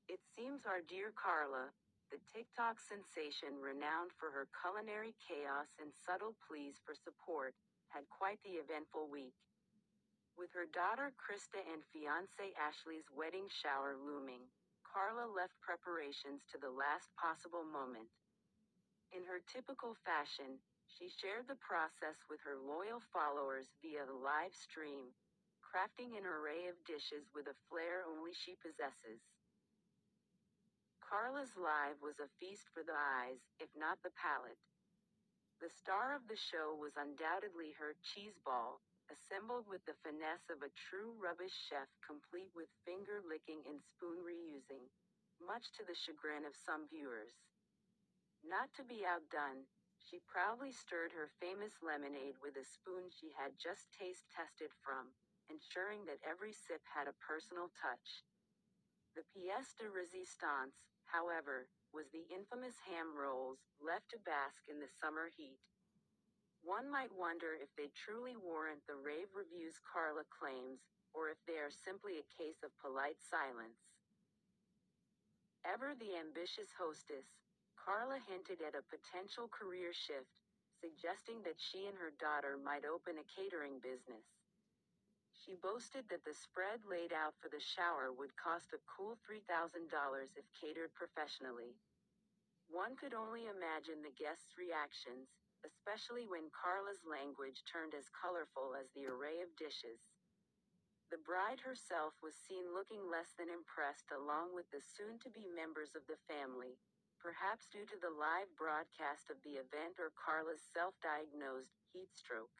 It seems our dear Carla, the TikTok sensation renowned for her culinary chaos and subtle pleas for support, had quite the eventful week. With her daughter Krista and fiancé Ashley's wedding shower looming, Carla left preparations to the last possible moment. In her typical fashion, she shared the process with her loyal followers via the live stream, crafting an array of dishes with a flair only she possesses. Carla's live was a feast for the eyes, if not the palate. The star of the show was undoubtedly her cheese ball, assembled with the finesse of a true rubbish chef, complete with finger licking and spoon reusing, much to the chagrin of some viewers. Not to be outdone, she proudly stirred her famous lemonade with a spoon she had just taste tested from, ensuring that every sip had a personal touch. The pièce de résistance, however, was the infamous ham rolls, left to bask in the summer heat. One might wonder if they truly warrant the rave reviews Carla claims, or if they are simply a case of polite silence. Ever the ambitious hostess, Carla hinted at a potential career shift, suggesting that she and her daughter might open a catering business. She boasted that the spread laid out for the shower would cost a cool $3,000 if catered professionally. One could only imagine the guests' reactions, especially when Carla's language turned as colorful as the array of dishes. The bride herself was seen looking less than impressed, along with the soon-to-be members of the family, perhaps due to the live broadcast of the event or Carla's self-diagnosed heat stroke.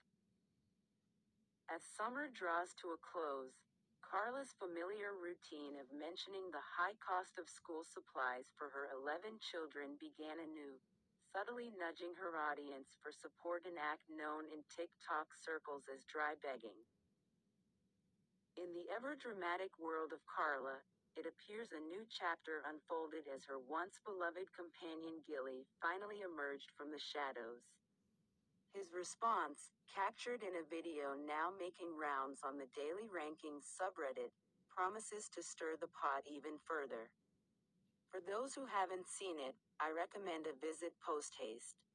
As summer draws to a close, Carla's familiar routine of mentioning the high cost of school supplies for her 11 children began anew, subtly nudging her audience for support, an act known in TikTok circles as dry begging. In the ever-dramatic world of Carla, it appears a new chapter unfolded as her once-beloved companion Gilly finally emerged from the shadows. His response, captured in a video now making rounds on the Daily Rankings subreddit, promises to stir the pot even further. For those who haven't seen it, I recommend a visit post-haste.